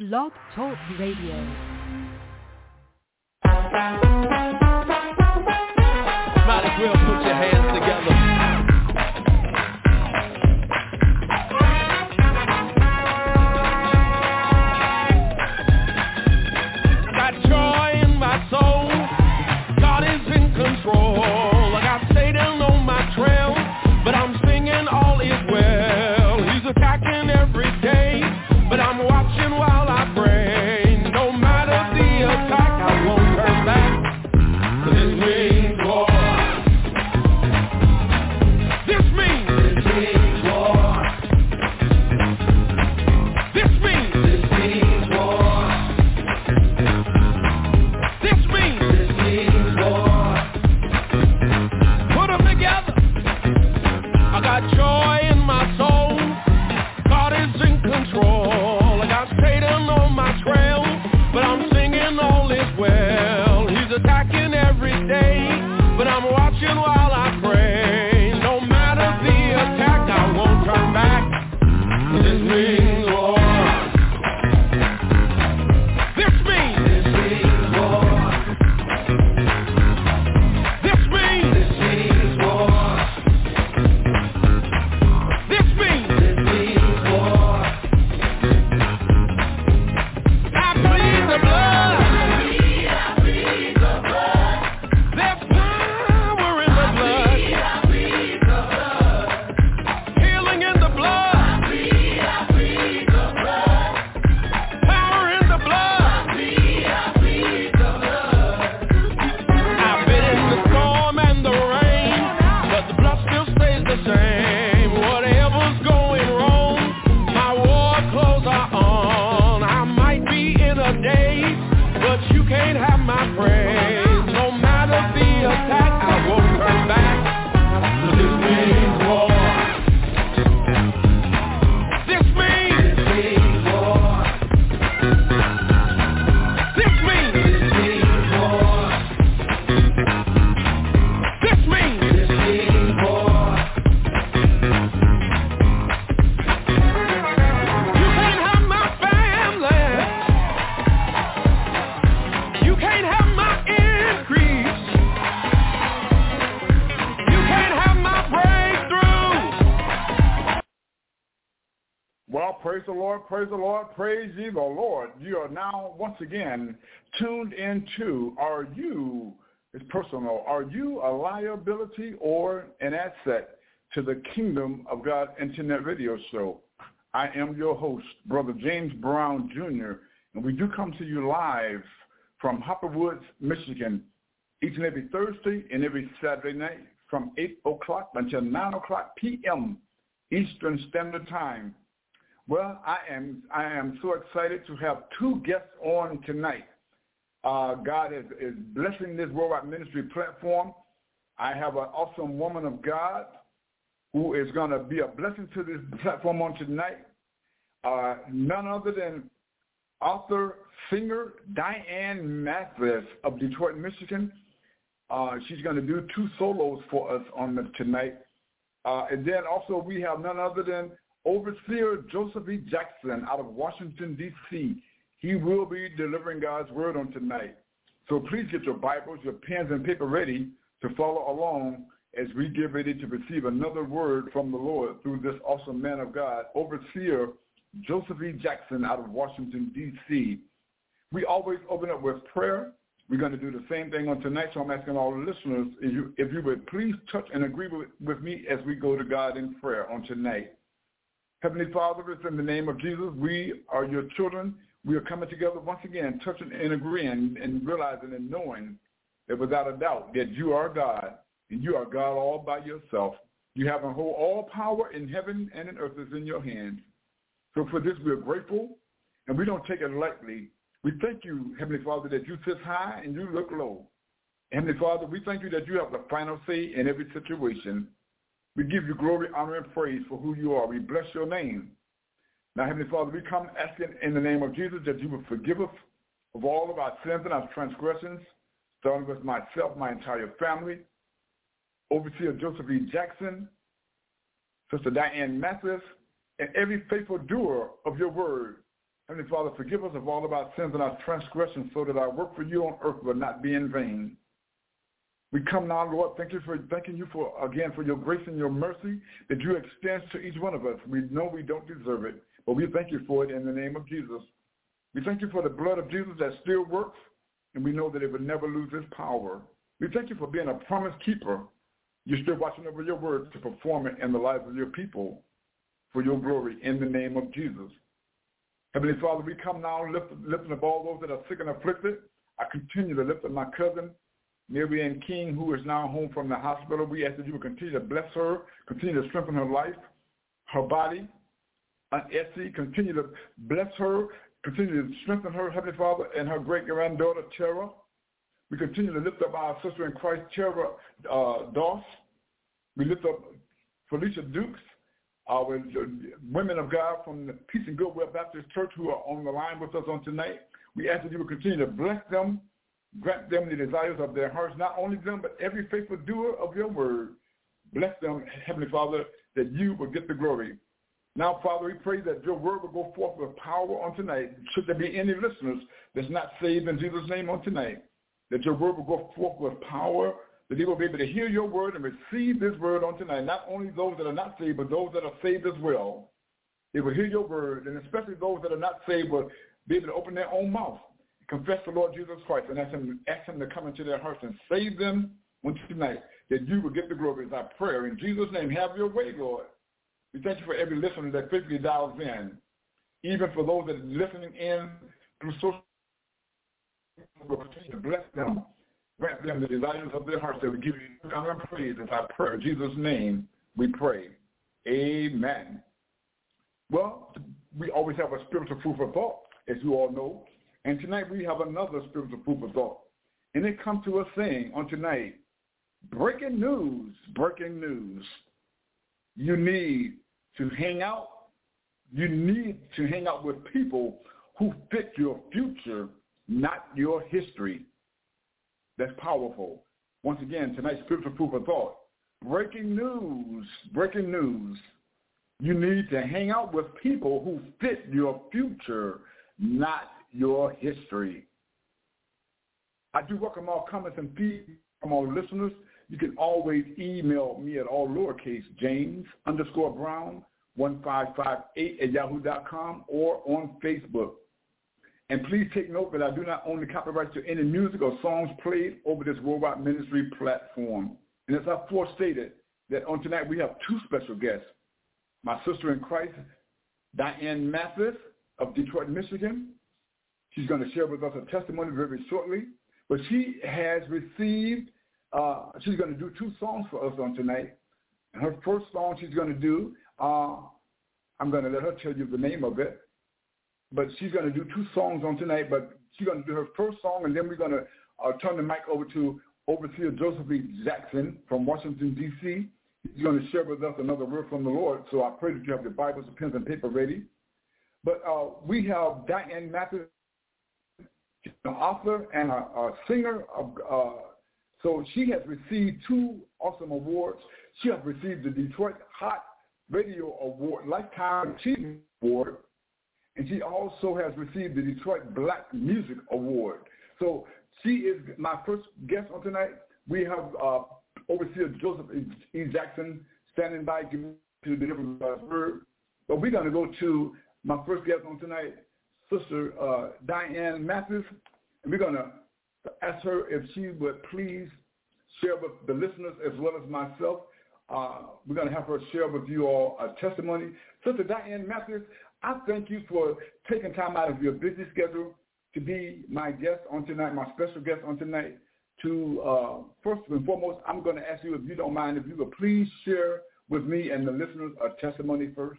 Blog Talk Radio. Might as well put your hands together. Got joy in my soul. God is in control. I got Satan on my trail, but I'm singing all is well. He's attacking every day, but I'm watching while I pray. No matter the attack, I won't turn back. This means war. This means war. This means war. This means war. Put them together. I got joy in my soul. God is in control. I got Satan on my trail, but I'm singing all is well. He's attacking every day, but I'm watching while I pray. No matter the attack, I won't turn back. This means war. This means war. This means war. This means war. I plead the blood. I plead the blood. There's power in the blood. I plead the blood. Healing in the blood. I plead the blood. Power in the blood. I plead the blood. I've been in the storm and the rain, but the blood still stays the same. Whatever's going wrong, my war clothes are on. I might be in a daze, but you can't have my praise. No matter the attack, I won't turn back. This means war. This means war. This means war. This means war. You can't have my family. You can't have my increase. You can't have my breakthrough. Well, praise the Lord, praise ye the Lord. You are now once again tuned into Are You, it's personal, are you a liability or an asset to the Kingdom of God Internet Radio Show? I am your host, Brother James Brown Jr., and we do come to you live from Hopper Woods, Michigan, each and every Thursday and every Saturday night from 8 o'clock until 9 o'clock p.m. Eastern Standard Time. Well, I am so excited to have two guests on tonight. God is blessing this Worldwide Ministry platform. I have an awesome woman of God who is going to be a blessing to this platform on tonight. None other than author, singer Diane Mathis of Detroit, Michigan. She's going to do two solos for us on tonight. And then also we have none other than Overseer Joseph E. Jackson out of Washington, D.C. He will be delivering God's word on tonight. So please get your Bibles, your pens and paper ready to follow along as we get ready to receive another word from the Lord through this awesome man of God, Overseer Joseph E. Jackson out of Washington, D.C. We always open up with prayer. We're going to do the same thing on tonight, so I'm asking all the listeners if you would please touch and agree with me as we go to God in prayer on tonight. Heavenly Father, it's in the name of Jesus. We are your children. We are coming together once again, touching and agreeing and realizing and knowing that without a doubt that you are God and you are God all by yourself. You have a whole all power in heaven and in earth is in your hands. So for this, we are grateful, and we don't take it lightly. We thank you, Heavenly Father, that you sit high and you look low. Heavenly Father, we thank you that you have the final say in every situation. We give you glory, honor, and praise for who you are. We bless your name. Now, Heavenly Father, we come asking in the name of Jesus that you will forgive us of all of our sins and our transgressions, starting with myself, my entire family, Overseer Joseph E. Jackson, Sister Diane Mathis, and every faithful doer of your word. Heavenly Father, forgive us of all of our sins and our transgressions so that our work for you on earth will not be in vain. We come now, Lord, thanking you for your grace and your mercy that you extend to each one of us. We know we don't deserve it, but we thank you for it in the name of Jesus. We thank you for the blood of Jesus that still works, and we know that it will never lose its power. We thank you for being a promise keeper. You're still watching over your word to perform it in the lives of your people for your glory in the name of Jesus. Heavenly Father, we come now lifting up all those that are sick and afflicted. I continue to lift up my cousin, Mary Ann King, who is now home from the hospital. We ask that you will continue to bless her, continue to strengthen her life, her body. Aunt Essie, continue to bless her, continue to strengthen her, Heavenly Father, and her great-granddaughter, Tara. We continue to lift up our sister in Christ, Tara Doss. We lift up Felicia Dukes, our women of God from the Peace and Goodwill Baptist Church who are on the line with us on tonight. We ask that you will continue to bless them, grant them the desires of their hearts, not only them, but every faithful doer of your word. Bless them, Heavenly Father, that you will get the glory. Now, Father, we pray that your word will go forth with power on tonight. Should there be any listeners that's not saved in Jesus' name on tonight, that your word will go forth with power, that they will be able to hear your word and receive this word on tonight. Not only those that are not saved, but those that are saved as well. They will hear your word, and especially those that are not saved will be able to open their own mouth, confess the Lord Jesus Christ, and ask him to come into their hearts and save them on tonight, that you will get the glory is our prayer. In Jesus' name, have your way, Lord. We thank you for every listener that physically dials in, even for those that are listening in through social media. We'll continue to bless them, grant them the desires of their hearts that we give you honor and praise. It's our prayer. In Jesus' name we pray. Amen. Well, we always have a spiritual food for thought, as you all know. And tonight we have another spiritual food for thought. And it comes to us saying on tonight, breaking news, breaking news. You need to hang out. You need to hang out with people who fit your future, not your history. That's powerful. Once again, tonight's spiritual food for thought. Breaking news, breaking news. You need to hang out with people who fit your future, not your history. I do welcome all comments and feedback from our listeners. You can always email me at all lowercase James_Brown1558@yahoo.com or on Facebook. And please take note that I do not own the copyright to any music or songs played over this Worldwide Ministry platform. And as I forestated, that on tonight we have two special guests. My sister in Christ, Diane Mathis of Detroit, Michigan. She's going to share with us a testimony very shortly. But she has received, she's going to do two songs for us on tonight. And her first song she's going to do, I'm going to let her tell you the name of it. But she's going to do two songs on tonight, but she's going to do her first song, and then we're going to turn the mic over to Overseer Joseph E. Jackson from Washington, D.C. He's going to share with us another word from the Lord, so I pray that you have your Bibles, pens, and paper ready. But we have Diane Mathis, an author and a singer. So she has received two awesome awards. She has received the Detroit Hot Radio Award, Lifetime Achievement Award, and she also has received the Detroit Black Music Award. So she is my first guest on tonight. We have Overseer Joseph E. Jackson standing by to deliver God's word. But we're going to go to my first guest on tonight, Sister Diane Mathis, and we're going to ask her if she would please share with the listeners as well as myself. We're going to have her share with you all a testimony. Sister Diane Mathis, I thank you for taking time out of your busy schedule to be my guest on tonight, my special guest on tonight. To first and foremost, I'm going to ask you, if you don't mind, if you would please share with me and the listeners a testimony first.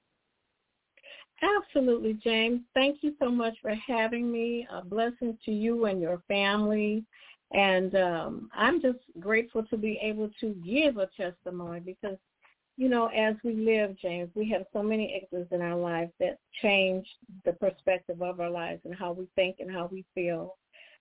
Absolutely, James. Thank you so much for having me. A blessing to you and your family. And I'm just grateful to be able to give a testimony because, you know, as we live, James, we have so many incidents in our lives that change the perspective of our lives and how we think and how we feel.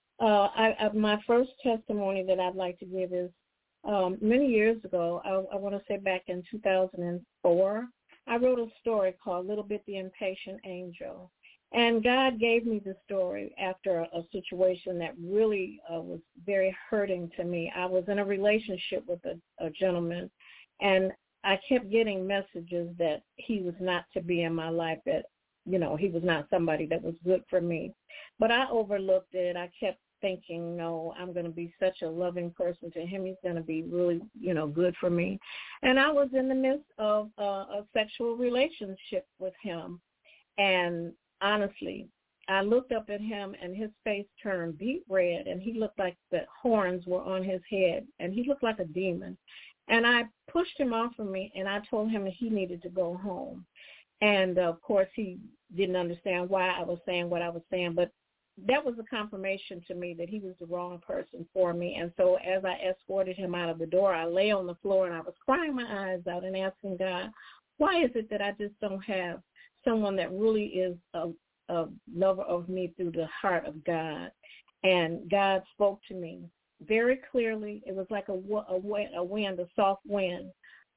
My first testimony that I'd like to give is many years ago, I want to say back in 2004, I wrote a story called Little Bit the Impatient Angel. And God gave me the story after a situation that really was very hurting to me. I was in a relationship with a gentleman, and I kept getting messages that he was not to be in my life, that, you know, he was not somebody that was good for me. But I overlooked it. I kept thinking, no, I'm going to be such a loving person to him. He's going to be really, you know, good for me. And I was in the midst of a sexual relationship with him. And honestly, I looked up at him, and his face turned beet red, and he looked like the horns were on his head, and he looked like a demon. And I pushed him off of me, and I told him that he needed to go home. And, of course, he didn't understand why I was saying what I was saying, but that was a confirmation to me that he was the wrong person for me. And so as I escorted him out of the door, I lay on the floor, and I was crying my eyes out and asking God, why is it that I just don't have someone that really is a lover of me through the heart of God? And God spoke to me very clearly. It was like a wind, a soft wind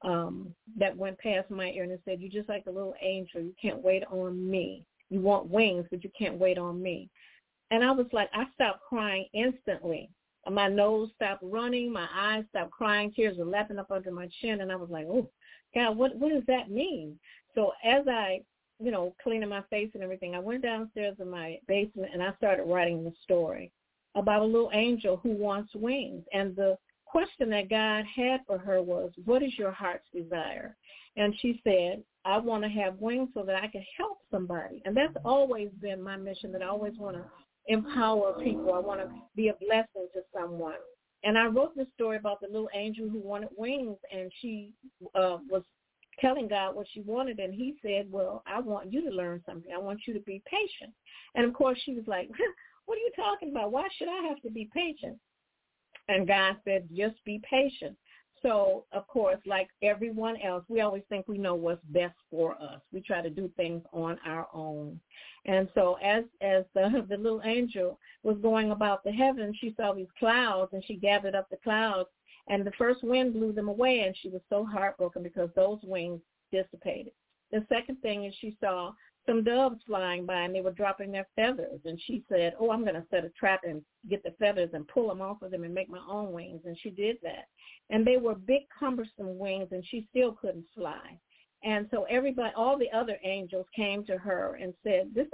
that went past my ear, and it said, you're just like a little angel. You can't wait on me. You want wings, but you can't wait on me. And I was like, I stopped crying instantly. My nose stopped running. My eyes stopped crying. Tears were lapping up under my chin. And I was like, oh, God, what does that mean? So as I, you know, cleaning my face and everything, I went downstairs in my basement, and I started writing the story about a little angel who wants wings. And the question that God had for her was, what is your heart's desire? And she said, I want to have wings so that I can help somebody. And that's always been my mission, that I always want to empower people. I want to be a blessing to someone. And I wrote this story about the little angel who wanted wings, and she was telling God what she wanted, and he said, well, I want you to learn something. I want you to be patient. And, of course, she was like, what are you talking about? Why should I have to be patient? And God said, just be patient. So, of course, like everyone else, we always think we know what's best for us. We try to do things on our own. And so as the little angel was going about the heavens, she saw these clouds, and she gathered up the clouds, and the first wind blew them away, and she was so heartbroken because those wings dissipated. The second thing is she saw some doves flying by, and they were dropping their feathers. And she said, oh, I'm going to set a trap and get the feathers and pull them off of them and make my own wings. And she did that. And they were big, cumbersome wings, and she still couldn't fly. And so everybody, all the other angels came to her and said, this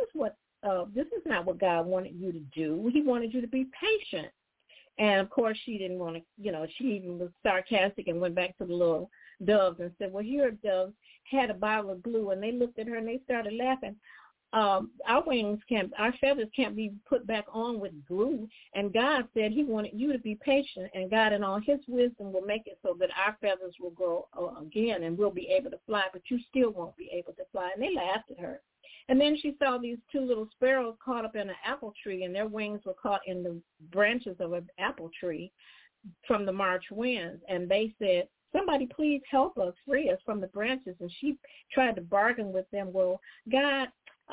is not what God wanted you to do. He wanted you to be patient. And, of course, she didn't want to, you know, she even was sarcastic and went back to the little doves and said, well, here doves had a bottle of glue. And they looked at her and they started laughing. Our feathers can't be put back on with glue. And God said he wanted you to be patient, and God in all his wisdom will make it so that our feathers will grow again and we'll be able to fly, but you still won't be able to fly. And they laughed at her. And then she saw these two little sparrows caught up in an apple tree, and their wings were caught in the branches of an apple tree from the March winds. And they said, somebody please help us, free us from the branches. And she tried to bargain with them. Well, God,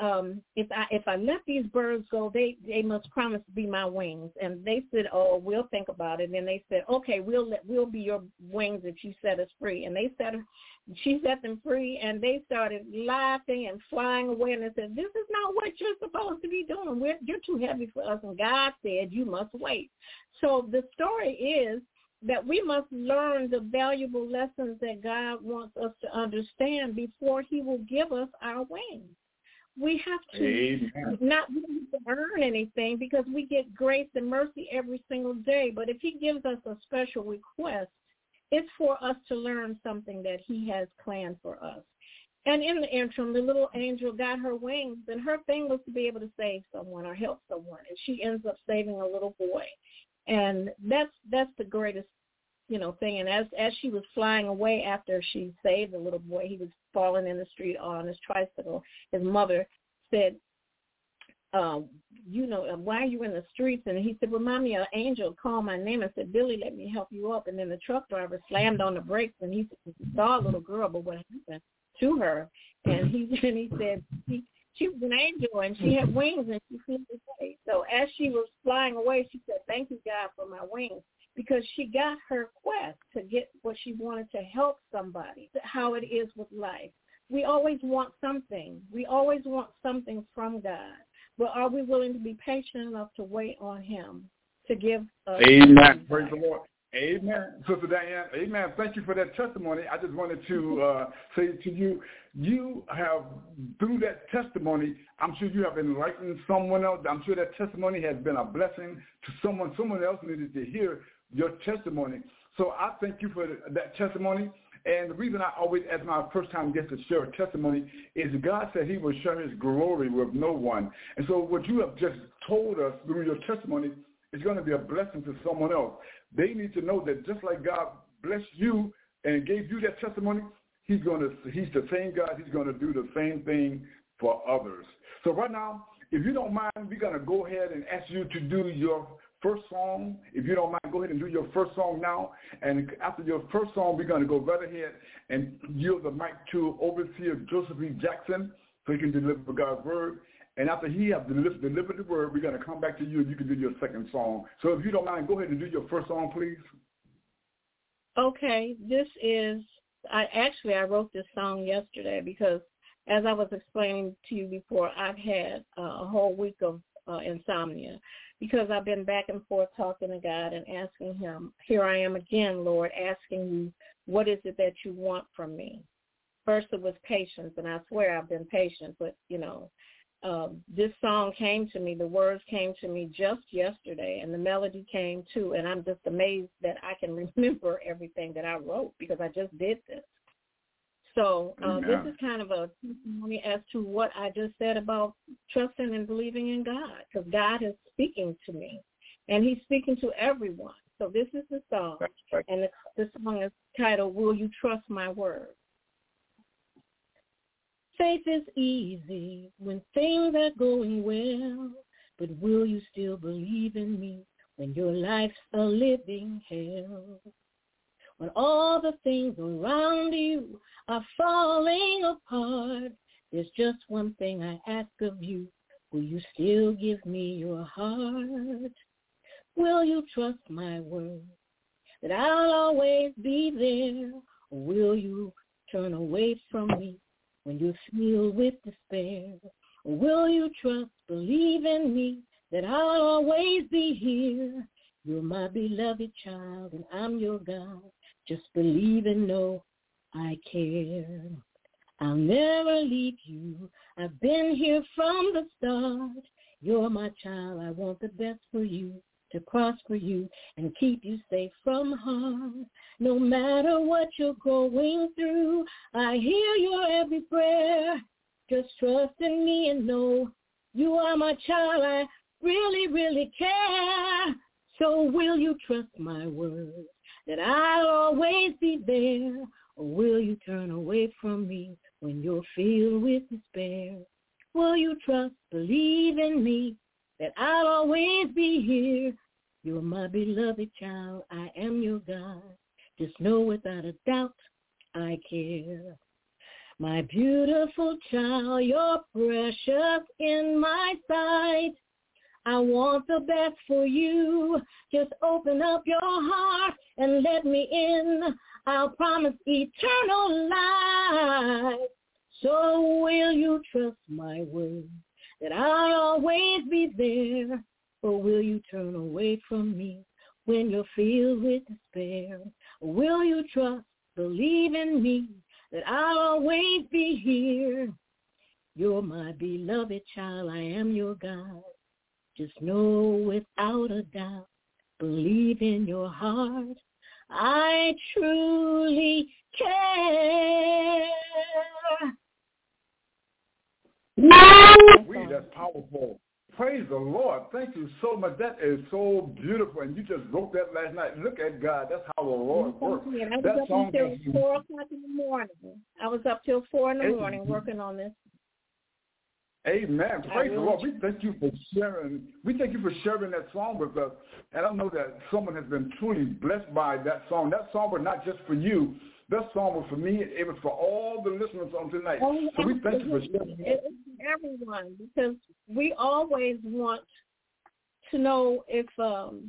if I let these birds go, they must promise to be my wings. And they said, oh, we'll think about it. And then they said, okay, we'll be your wings if you set us free. And she set them free, and they started laughing and flying away. And they said, this is not what you're supposed to be doing. You're too heavy for us. And God said, you must wait. So the story is that we must learn the valuable lessons that God wants us to understand before he will give us our wings. We have to not earn anything, because we get grace and mercy every single day. But if he gives us a special request, it's for us to learn something that he has planned for us. And in the interim, the little angel got her wings, and her thing was to be able to save someone or help someone. And she ends up saving a little boy. And that's the greatest, thing. And as she was flying away after she saved the little boy, he was falling in the street on his tricycle. His mother said, why are you in the streets? And he said, well, Mommy, an angel called my name and said, Billy, let me help you up. And then the truck driver slammed on the brakes, and he saw a little girl, but what happened to her? And he said she was an angel, and she had wings, and she flew away. So as she was flying away, she said, thank you, God, for my wings, because she got her quest to get what she wanted, to help somebody. How it is with life. we always want something. We always want something from God. But are we willing to be patient enough to wait on him to give us? Amen. Praise the Lord. Amen. Sister Diane, amen. Thank you for that testimony. I just wanted to say to you, you have, through that testimony, I'm sure you have enlightened someone else. I'm sure that testimony has been a blessing to someone. Someone else needed to hear your testimony. So I thank you for that testimony. And the reason I always ask my first-time guests to share a testimony is God said he will share his glory with no one. And so what you have just told us through your testimony is going to be a blessing to someone else. They need to know that just like God blessed you and gave you that testimony, he's the same God. He's going to do the same thing for others. So right now, if you don't mind, we're going to go ahead and ask you to do your first song. If you don't mind, go ahead and do your first song now. And after your first song, we're going to go right ahead and yield the mic to Overseer Joseph E. Jackson so he can deliver God's word. And after he has delivered the word, we're going to come back to you and you can do your second song. So if you don't mind, go ahead and do your first song, please. Okay. I wrote this song yesterday because, as I was explaining to you before, I've had a whole week of insomnia because I've been back and forth talking to God and asking him, here I am again, Lord, asking you, what is it that you want from me? First it was patience, and I swear I've been patient, but, this song came to me, the words came to me just yesterday, and the melody came too, and I'm just amazed that I can remember everything that I wrote because I just did this. So this is kind of a testimony as to what I just said about trusting and believing in God, because God is speaking to me, and he's speaking to everyone. So this is the song, and the song is titled, Will You Trust My Word? Faith is easy when things are going well, but will you still believe in me when your life's a living hell? When all the things around you are falling apart, there's just one thing I ask of you. Will you still give me your heart? Will you trust my word that I'll always be there? Or will you turn away from me when you're filled with despair? Or will you trust, believe in me that I'll always be here? You're my beloved child and I'm your God. Just believe and know I care. I'll never leave you. I've been here from the start. You're my child. I want the best for you, to prosper you and keep you safe from harm. No matter what you're going through, I hear your every prayer. Just trust in me and know you are my child. I really, really care. So will you trust my word that I'll always be there? Or will you turn away from me when you're filled with despair? Will you trust, believe in me that I'll always be here? You're my beloved child. I am your God. Just know without a doubt I care. My beautiful child, you're precious in my sight. I want the best for you. Just open up your heart and let me in. I'll promise eternal life. So will you trust my word that I'll always be there? Or will you turn away from me when you're filled with despair? Or will you trust, believe in me that I'll always be here? You're my beloved child. I am your God. Just know without a doubt, believe in your heart, I truly care. That's powerful. Praise the Lord. Thank you so much. That is so beautiful. And you just wrote that last night. Look at God. That's how the Lord works. I was up until 4 o'clock in the morning. I was up till 4 in the morning working on this. Amen. Praise the Lord. We thank you for sharing. We thank you for sharing that song with us. And I know that someone has been truly blessed by that song. That song was not just for you. That song was for me. It was for all the listeners on tonight. So we thank you for sharing. It's for everyone, because we always want to know if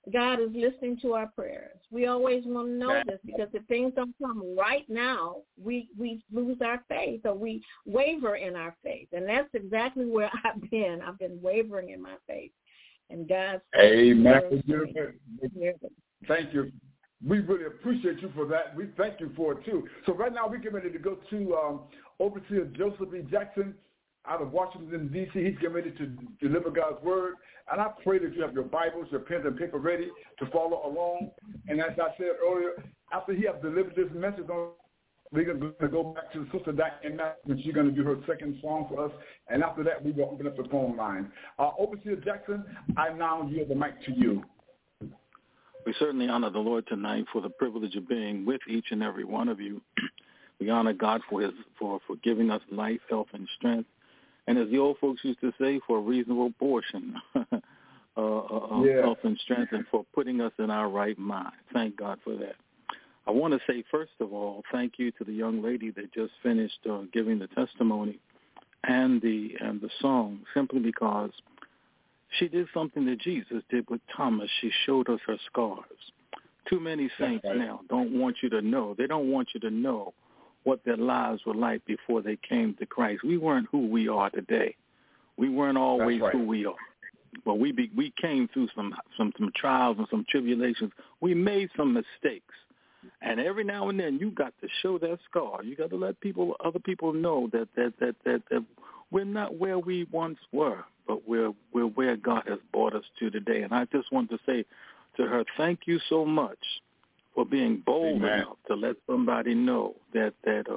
God is listening to our prayers. We always want to know this, because if things don't come right now, we lose our faith, or we waver in our faith. And that's exactly where I've been. I've been wavering in my faith. And God's Amen. Thank you. We really appreciate you for that. We thank you for it, too. So right now we're getting ready to go to Overseer Joseph E. Jackson out of Washington, D.C. He's getting ready to deliver God's word. And I pray that you have your Bibles, your pens and paper ready to follow along. And as I said earlier, after he has delivered this message, we're going to go back to Sister Diane, and she's going to do her second song for us. And after that, we will open up the phone line. Overseer Jackson, I now yield the mic to you. We certainly honor the Lord tonight for the privilege of being with each and every one of you. We honor God for giving us life, health, and strength. And as the old folks used to say, for a reasonable portion of health and strength, and for putting us in our right mind. Thank God for that. I want to say, first of all, thank you to the young lady that just finished giving the testimony and the song, simply because she did something that Jesus did with Thomas. She showed us her scars. Too many saints now don't want you to know. They don't want you to know what their lives were like before they came to Christ. We weren't who we are today. We weren't always who we are. But we came through some trials and some tribulations. We made some mistakes. And every now and then you got to show that scar. You got to let other people know that we're not where we once were, but we're where God has brought us to today. And I just want to say to her, thank you so much for being bold enough to let somebody know that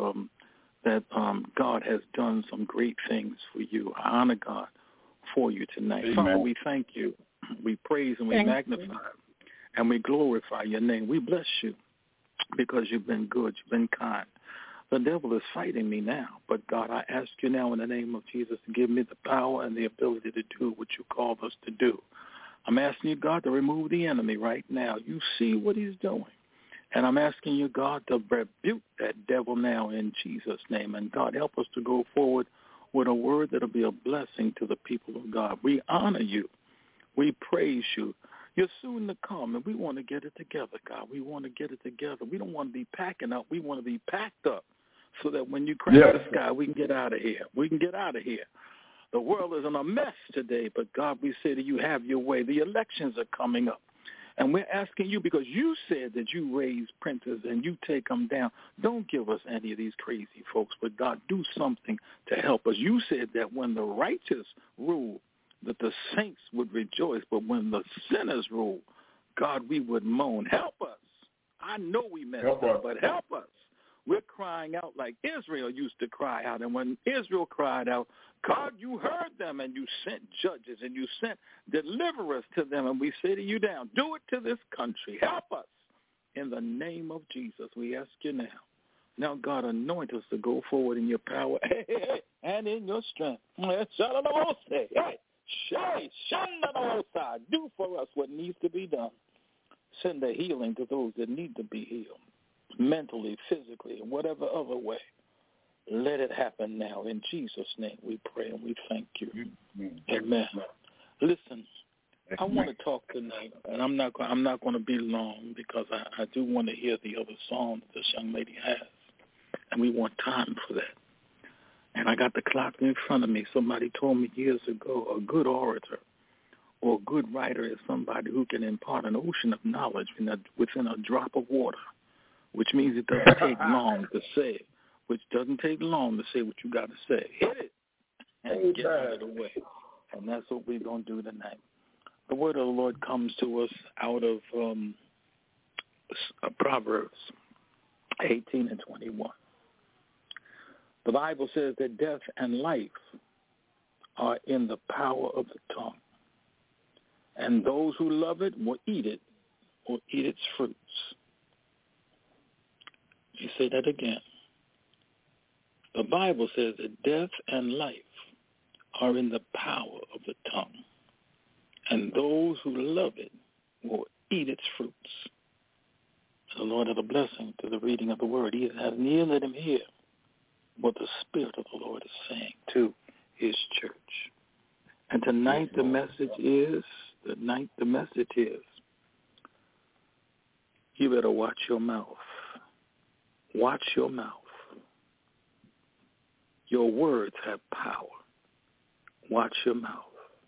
God has done some great things for you. I honor God for you tonight. Amen. Father, we thank you. We praise and we magnify and we glorify your name. We bless you because you've been good, you've been kind. The devil is fighting me now, but God, I ask you now in the name of Jesus to give me the power and the ability to do what you called us to do. I'm asking you, God, to remove the enemy right now. You see what he's doing. And I'm asking you, God, to rebuke that devil now in Jesus' name. And, God, help us to go forward with a word that will be a blessing to the people of God. We honor you. We praise you. You're soon to come, and we want to get it together, God. We want to get it together. We don't want to be packing up. We want to be packed up so that when you crack the sky, we can get out of here. We can get out of here. The world is in a mess today, but, God, we say that you have your way. The elections are coming up. And we're asking you, because you said that you raise princes and you take them down. Don't give us any of these crazy folks, but God, do something to help us. You said that when the righteous rule, that the saints would rejoice, but when the sinners rule, God, we would moan. Help us. I know we messed up, but help us. We're crying out like Israel used to cry out. And when Israel cried out, God, you heard them, and you sent judges, and you sent deliverers to them. And we say to you now, do it to this country. Help us. In the name of Jesus, we ask you now. Now, God, anoint us to go forward in your power and in your strength. Do for us what needs to be done. Send the healing to those that need to be healed, mentally, physically, in whatever other way. Let it happen now. In Jesus' name we pray and we thank you. Amen. Listen, I want to talk tonight, and I'm not going to be long because I do want to hear the other song that this young lady has, and we want time for that. And I got the clock in front of me. Somebody told me years ago, a good orator or a good writer is somebody who can impart an ocean of knowledge within a drop of water, which means it doesn't take long to say it. Which doesn't take long to say what you got to say. Hit it and get out of the way. And that's what we're going to do tonight. The word of the Lord comes to us out of Proverbs 18 and 21. The Bible says that death and life are in the power of the tongue. And those who love it will eat its fruits. You say that again. The Bible says that death and life are in the power of the tongue, and those who love it will eat its fruits. The Lord have a blessing to the reading of the word. He has an ear, let him hear what the Spirit of the Lord is saying to his church. And tonight the message is, You better watch your mouth. Watch your mouth. Your words have power. Watch your mouth.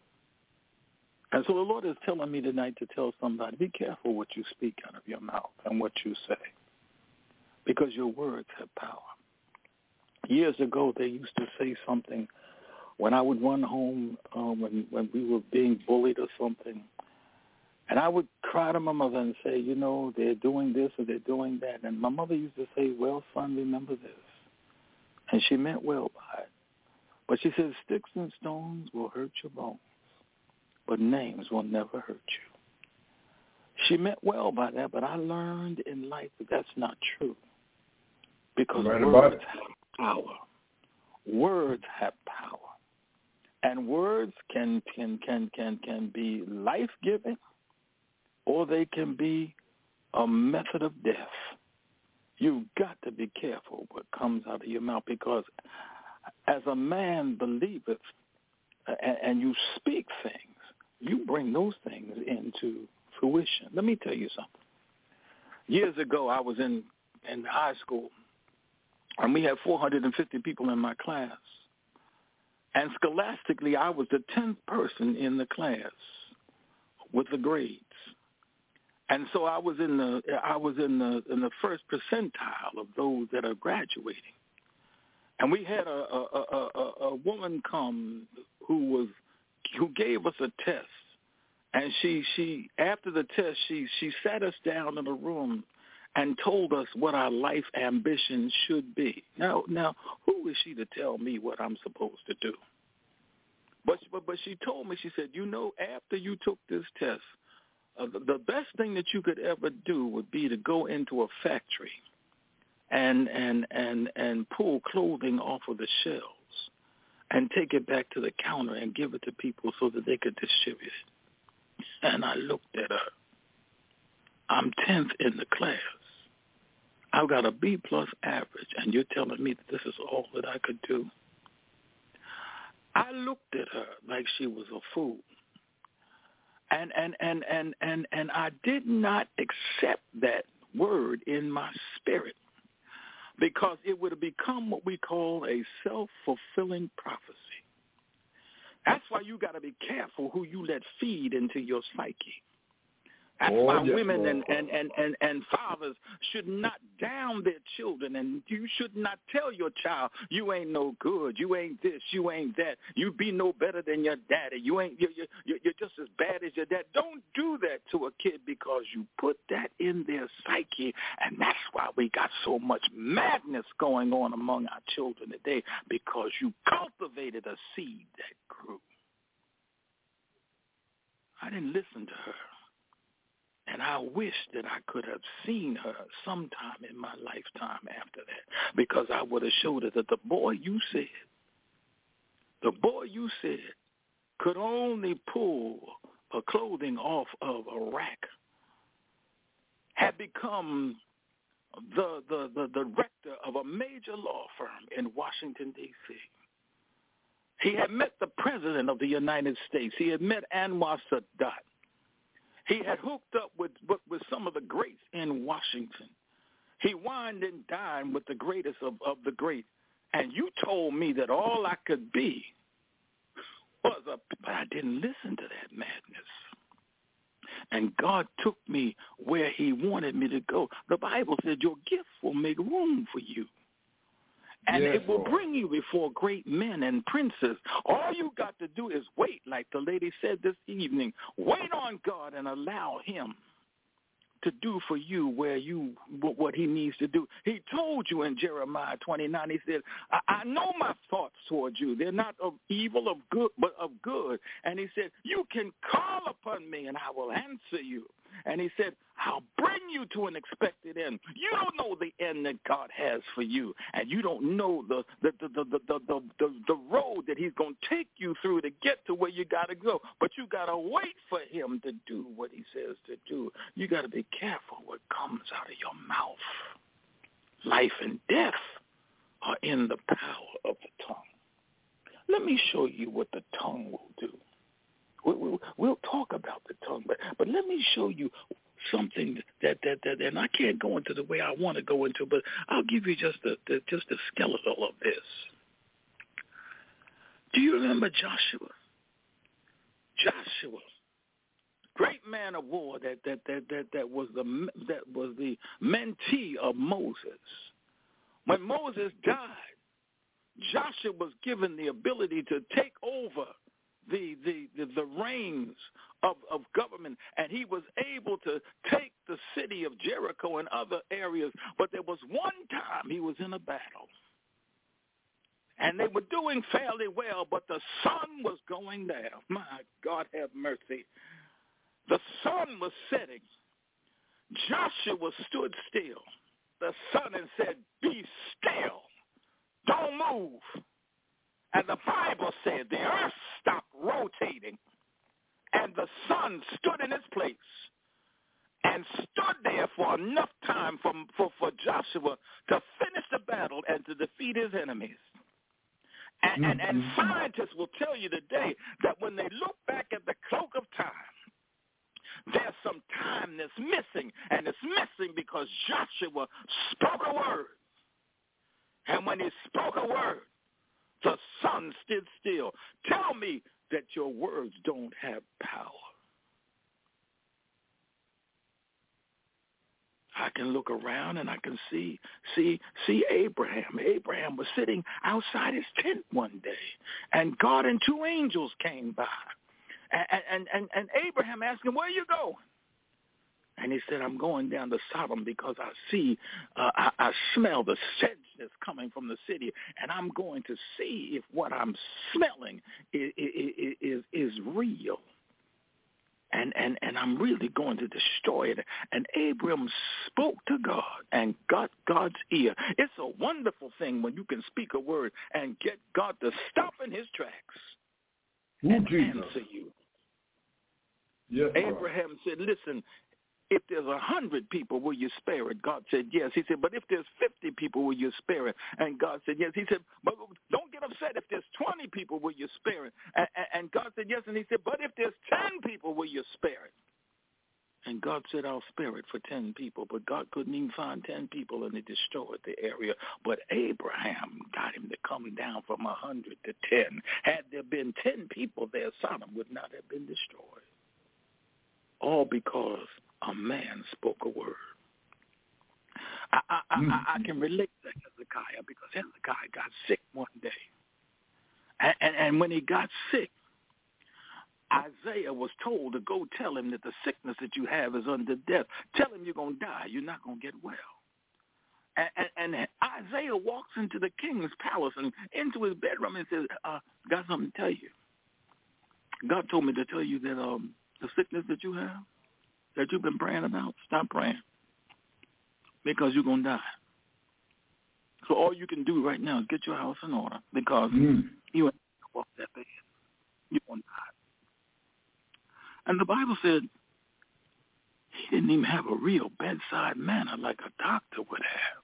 And so the Lord is telling me tonight to tell somebody, be careful what you speak out of your mouth and what you say, because your words have power. Years ago, they used to say something when I would run home when we were being bullied or something, and I would cry to my mother and say, you know, they're doing this or they're doing that. And my mother used to say, well, son, remember this. And she meant well by it. But she said, sticks and stones will hurt your bones, but names will never hurt you. She meant well by that, but I learned in life that that's not true, because words have power. Words have power. And words can be life-giving, or they can be a method of death. You've got to be careful what comes out of your mouth, because as a man believeth and you speak things, you bring those things into fruition. Let me tell you something. Years ago, I was in high school, and we had 450 people in my class. And scholastically, I was the 10th person in the class with the grades. And so I was in the first percentile of those that are graduating. And we had a woman come who gave us a test. And she after the test, she sat us down in a room and told us what our life ambitions should be. Now, who is she to tell me what I'm supposed to do? But she told me, she said, you know, after you took this test, the best thing that you could ever do would be to go into a factory and pull clothing off of the shelves and take it back to the counter and give it to people so that they could distribute it. And I looked at her. I'm 10th in the class. I've got a B+ average, and you're telling me that this is all that I could do? I looked at her like she was a fool. And I did not accept that word in my spirit, because it would have become what we call a self-fulfilling prophecy. That's why you got to be careful who you let feed into your psyche. That's why women and fathers should not down their children, and you should not tell your child, you ain't no good, you ain't this, you ain't that, you be no better than your daddy, you're just as bad as your dad. Don't do that to a kid, because you put that in their psyche, and that's why we got so much madness going on among our children today, because you cultivated a seed that grew. I didn't listen to her. And I wish that I could have seen her sometime in my lifetime after that, because I would have showed her that the boy you said could only pull a clothing off of a rack, had become the director of a major law firm in Washington, D.C. He had met the President of the United States. He had met Anwar Sadat. He had hooked up with some of the greats in Washington. He wined and dined with the greatest of the great. And you told me that all I could be was but I didn't listen to that madness. And God took me where he wanted me to go. The Bible said your gift will make room for you. And it will bring you before great men and princes. All you got to do is wait, like the lady said this evening. Wait on God and allow him to do for you what he needs to do. He told you in Jeremiah 29, he said, I know my thoughts towards you. They're not of evil, of good, but of good. And he said, you can call upon me and I will answer you. And he said, I'll bring you to an expected end. You don't know the end that God has for you, and you don't know the road that he's going to take you through to get to where you got to go. But you got to wait for him to do what he says to do. You got to be careful what comes out of your mouth. Life and death are in the power of the tongue. Let me show you what the tongue will do. We'll talk about the tongue, but let me show you something that and I can't go into the way I want to go into, but I'll give you just the skeletal of this. Do you remember Joshua? Joshua, great man of war that was the mentee of Moses. When Moses died, Joshua was given the ability to take over the reins of government, and he was able to take the city of Jericho and other areas. But there was one time he was in a battle, and they were doing fairly well, but the sun was going down. My God have mercy. The sun was setting. Joshua stood still, the sun, and said, "Be still. Don't move." And the Bible said the earth stopped rotating, and the sun stood in its place and stood there for enough time for Joshua to finish the battle and to defeat his enemies. And scientists will tell you today that when they look back at the cloak of time, there's some time that's missing, and it's missing because Joshua spoke a word. And when he spoke a word, the sun stood still. Tell me that your words don't have power. I can look around and I can see Abraham. Abraham was sitting outside his tent one day, and God and two angels came by. And Abraham asked him, "Where are you going?" And he said, "I'm going down to Sodom because I see, I smell the stench that's coming from the city, and I'm going to see if what I'm smelling is real. And I'm really going to destroy it." And Abraham spoke to God and got God's ear. It's a wonderful thing when you can speak a word and get God to stop in his tracks and answer you. Yes, Abraham said, "Listen, if there's 100 people, will you spare it?" God said, "Yes." He said, "But if there's 50 people, will you spare it?" And God said, "Yes." He said, "But don't get upset. If there's 20 people, will you spare it?" And God said, "Yes." And he said, "But if there's 10 people, will you spare it?" And God said, "I'll spare it for 10 people." But God couldn't even find 10 people, and they destroyed the area. But Abraham got him to come down from 100 to 10. Had there been 10 people there, Sodom would not have been destroyed. All because a man spoke a word. I can relate to Hezekiah because Hezekiah got sick one day. And when he got sick, Isaiah was told to go tell him that the sickness that you have is unto death. Tell him you're going to die. You're not going to get well. And Isaiah walks into the king's palace and into his bedroom and says, "Got something to tell you. God told me to tell you that the sickness that you have, that you've been praying about, stop praying because you're going to die. So all you can do right now is get your house in order because you ain't off that bed. You're going to die." And the Bible said he didn't even have a real bedside manner like a doctor would have.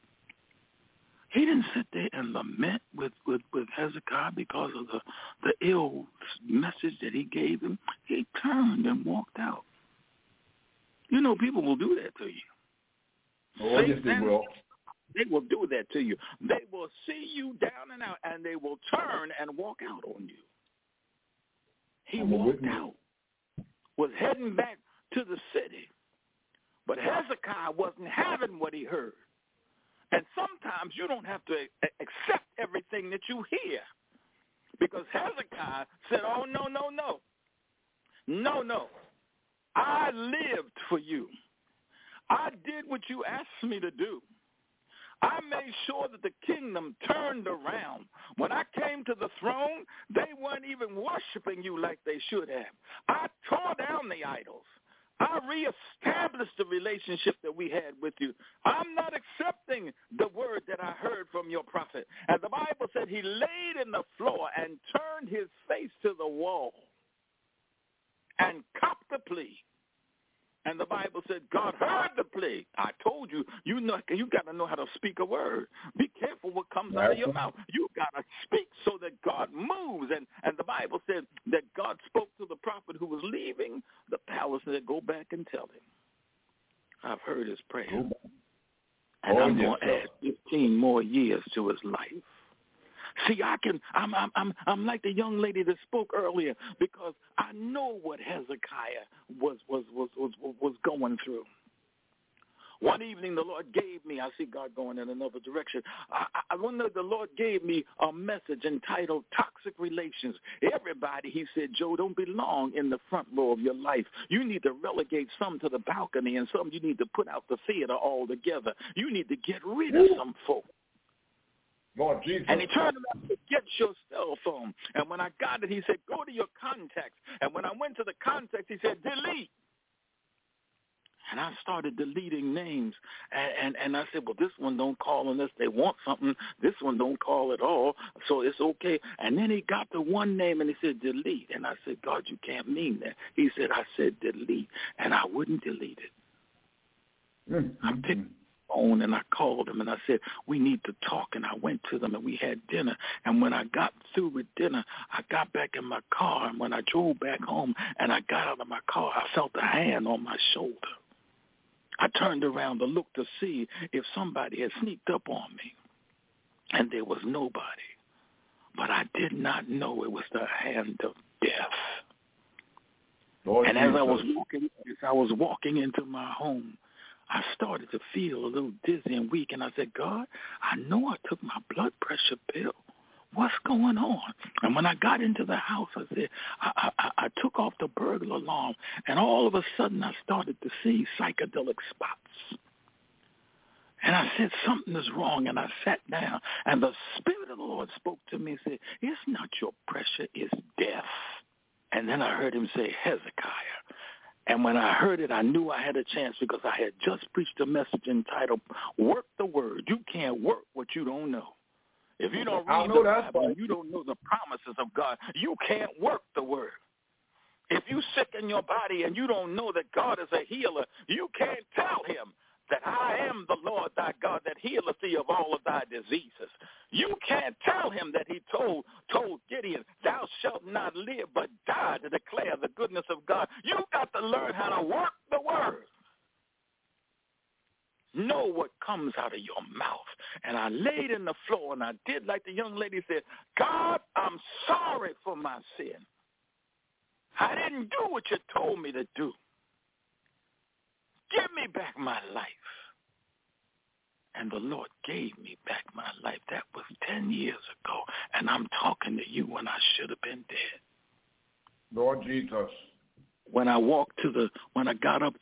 He didn't sit there and lament with Hezekiah because of the ill message that he gave him. He turned and walked out. You know, people will do that to you. Oh, yes, they will. They will do that to you. They will see you down and out, and they will turn and walk out on you. He walked out, was heading back to the city, but Hezekiah wasn't having what he heard. And sometimes you don't have to accept everything that you hear because Hezekiah said, "Oh, no, no, no. No, no. I lived for you. I did what you asked me to do. I made sure that the kingdom turned around. When I came to the throne, they weren't even worshiping you like they should have. I tore down the idols. I reestablished the relationship that we had with you. I'm not accepting the word that I heard from your prophet." And the Bible said he laid in the floor and turned his face to the wall and copped the plea. And the Bible said God heard the plea. I told you, you got to know how to speak a word. Be careful what comes out of your mouth. You got to speak so that God moves. And the Bible said that God spoke to the prophet who was leaving the palace and said, "Go back and tell him I've heard his prayer. And I'm going to add 15 more years to his life. See, I'm like the young lady that spoke earlier, because I know what Hezekiah was going through. One evening, the Lord gave me, I see God going in another direction. One day the Lord gave me a message entitled Toxic Relations. Everybody, he said, Joe, don't belong in the front row of your life. You need to relegate some to the balcony, and some you need to put out the theater altogether. You need to get rid of some folk. Lord Jesus. And he turned around to get your cell phone. And when I got it, he said, go to your contacts. And when I went to the contacts, he said, delete. And I started deleting names. And I said, well, this one don't call unless they want something. This one don't call at all, so it's okay. And then he got the one name, and he said, delete. And I said, God, you can't mean that. He said, I said delete, and I wouldn't delete it. Mm-hmm. I picked the phone, and I called him, and I said, we need to talk. And I went to them, and we had dinner. And when I got through with dinner, I got back in my car. And when I drove back home and I got out of my car, I felt a hand on my shoulder. I turned around to look to see if somebody had sneaked up on me, and there was nobody. But I did not know it was the hand of death. Lord and Jesus. as I was walking into my home, I started to feel a little dizzy and weak, and I said, God, I know I took my blood pressure pill. What's going on? And when I got into the house, I said, I took off the burglar alarm, and all of a sudden I started to see psychedelic spots. And I said, something is wrong, and I sat down, and the Spirit of the Lord spoke to me and said, it's not your pressure, it's death. And then I heard him say, Hezekiah. And when I heard it, I knew I had a chance, because I had just preached a message entitled, Work the Word. You can't work what you don't know. If you don't read the Bible and you don't know the promises of God, you can't work the word. If you're sick in your body and you don't know that God is a healer, you can't tell him that I am the Lord thy God that healeth thee of all of thy diseases. You can't tell him that he told Gideon, thou shalt not live but die to declare the goodness of God. You got to learn how to work the word. Know what comes out of your mouth. And I laid in the floor, and I did like the young lady said, God, I'm sorry for my sin. I didn't do what you told me to do. Give me back my life. And the Lord gave me back my life. That was 10 years ago, and I'm talking to you when I should have been dead. Lord Jesus. When I got up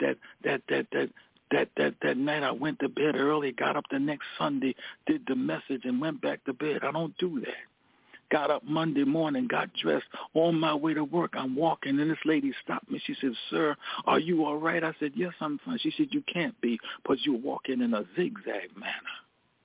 that night, I went to bed early, got up the next Sunday, did the message, and went back to bed. I don't do that. Got up Monday morning, got dressed, on my way to work. I'm walking, and this lady stopped me. She said, sir, are you all right? I said, yes, I'm fine. She said, you can't be, because you're walking in a zigzag manner.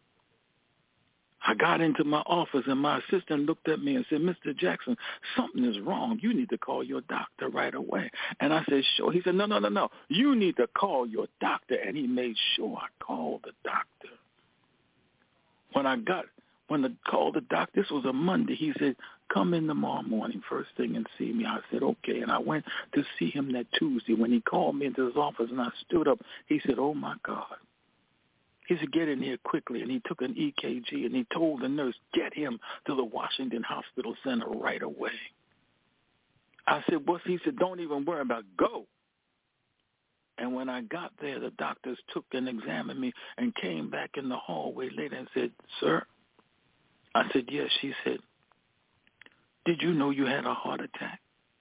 I got into my office, and my assistant looked at me and said, Mr. Jackson, something is wrong. You need to call your doctor right away. And I said, sure. He said, no. You need to call your doctor. And he made sure I called the doctor. When I called the doctor, this was a Monday, he said, come in tomorrow morning first thing and see me. I said, okay. And I went to see him that Tuesday. When he called me into his office and I stood up, he said, oh, my God. He said, get in here quickly. And he took an EKG, and he told the nurse, get him to the Washington Hospital Center right away. I said, what's he said, don't even worry about it. Go. And when I got there, the doctors took and examined me and came back in the hallway later and said, sir. I said, yes. She said, did you know you had a heart attack?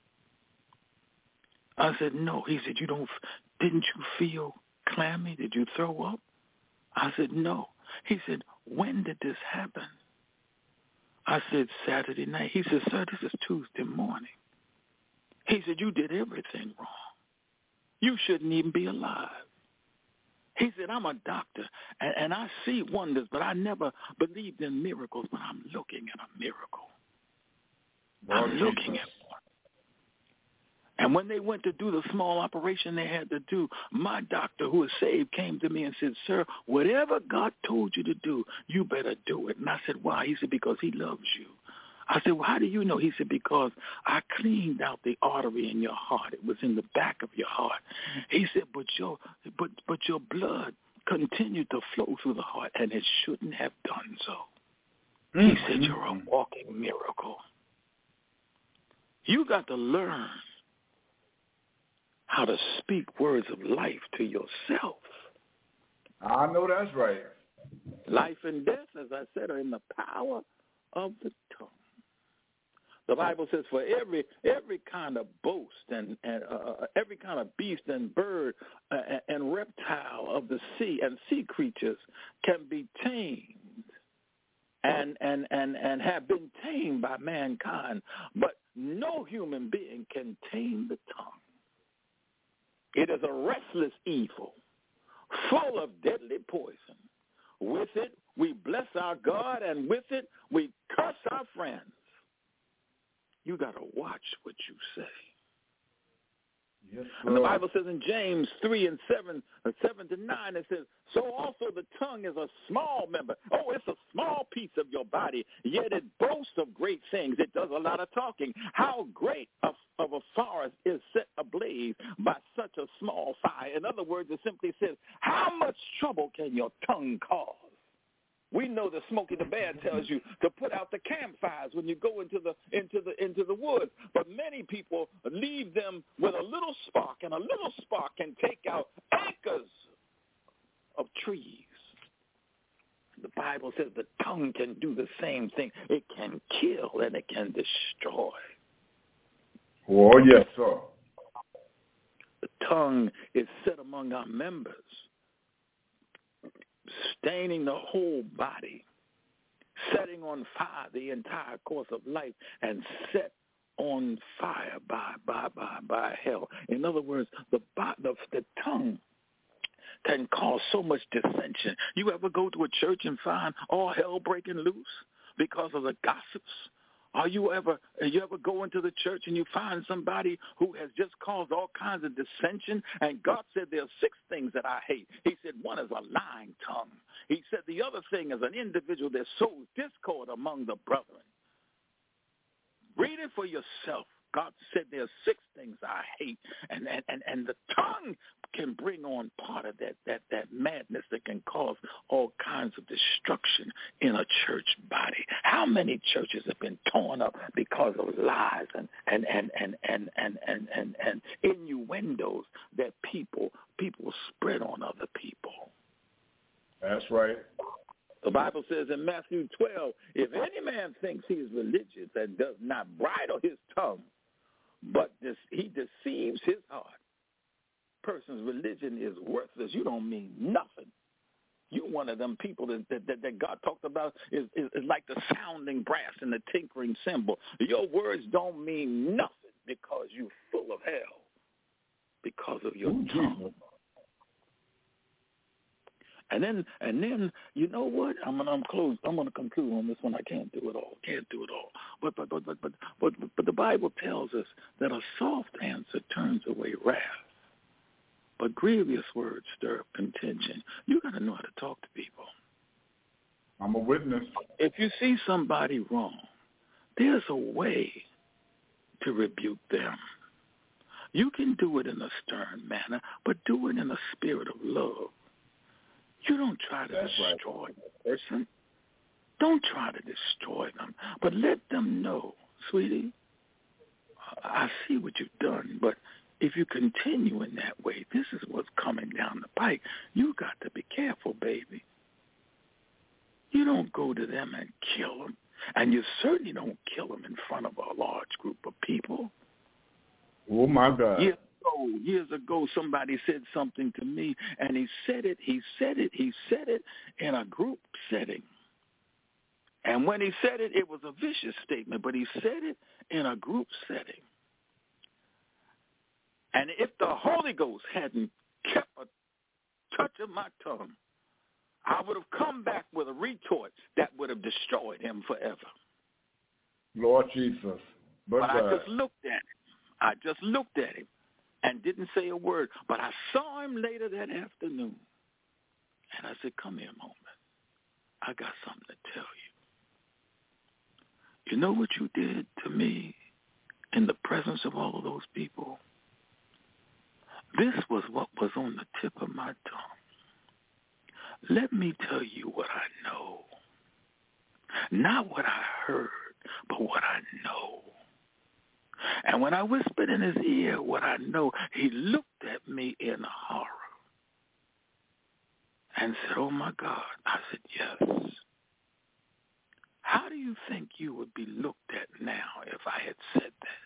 I said, no. He said, didn't you feel clammy? Did you throw up? I said, no. He said, when did this happen? I said, Saturday night. He said, sir, this is Tuesday morning. He said, you did everything wrong. You shouldn't even be alive. He said, I'm a doctor, and I see wonders, but I never believed in miracles, but I'm looking at a miracle. I'm looking at one. And when they went to do the small operation they had to do, my doctor, who is saved, came to me and said, sir, whatever God told you to do, you better do it. And I said, why? He said, because he loves you. I said, well, how do you know? He said, because I cleaned out the artery in your heart. It was in the back of your heart. He said, but your blood continued to flow through the heart, and it shouldn't have done so. He said, you're a walking miracle. You got to learn how to speak words of life to yourself. I know that's right. Life and death, as I said, are in the power of the tongue. The Bible says for every kind of boast and every kind of beast and bird and reptile of the sea and sea creatures can be tamed and have been tamed by mankind, but no human being can tame the tongue. It is a restless evil, full of deadly poison. With it, we bless our God, and with it, we curse our friends. You got to watch what you say. Yes, and the Bible says in James 3:7-9, it says, so also the tongue is a small member. Oh, it's a small piece of your body, yet it boasts of great things. It does a lot of talking. How great of a forest is set ablaze by such a small fire. In other words, it simply says, how much trouble can your tongue cause? We know that Smokey the Bear tells you to put out the campfires when you go into the woods. But many people leave them with a little spark, and a little spark can take out acres of trees. The Bible says the tongue can do the same thing. It can kill and it can destroy. Oh, yes, sir. The tongue is set among our members, staining the whole body, setting on fire the entire course of life, and set on fire by hell. In other words, the tongue can cause so much dissension. You ever go to a church and find all hell breaking loose because of the gossips? You ever go into the church and you find somebody who has just caused all kinds of dissension? And God said there are 6 things that I hate. He said one is a lying tongue. He said the other thing is an individual that sows discord among the brethren. Read it for yourself. God said there are 6 things I hate, and the tongue can bring on part of that madness that can cause all kinds of destruction in a church body. How many churches have been torn up because of lies and innuendos that people spread on other people? That's right. The Bible says in Matthew 12, if any man thinks he is religious and does not bridle his tongue, but he deceives his heart, person's religion is worthless. You don't mean nothing. You're one of them people that God talked about is like the sounding brass and the tinkering cymbal. Your words don't mean nothing because you're full of hell because of your tongue. And then you know what? I'm gonna conclude on this one. I can't do it all. But the Bible tells us that a soft answer turns away wrath, but grievous words stir up contention. You got to know how to talk to people. I'm a witness. If you see somebody wrong, there's a way to rebuke them. You can do it in a stern manner, but do it in a spirit of love. You don't try to destroy the person. Don't try to destroy them, but let them know, sweetie, I see what you've done, but if you continue in that way, this is what's coming down the pike. You got to be careful, baby. You don't go to them and kill them, and you certainly don't kill them in front of a large group of people. Oh, my God. Years ago, somebody said something to me, and he said it in a group setting. And when he said it, it was a vicious statement, but he said it in a group setting. And if the Holy Ghost hadn't kept a touch of my tongue, I would have come back with a retort that would have destroyed him forever. Lord Jesus. But I just looked at him. And didn't say a word. But I saw him later that afternoon. And I said, come here a moment. I got something to tell You know what you did to me in the presence of all of those people? This was what was on the tip of my tongue. Let me tell you what I know. Not what I heard, but what I know. And when I whispered in his ear what I know, he looked at me in horror and said, oh, my God. I said, yes. How do you think you would be looked at now if I had said that?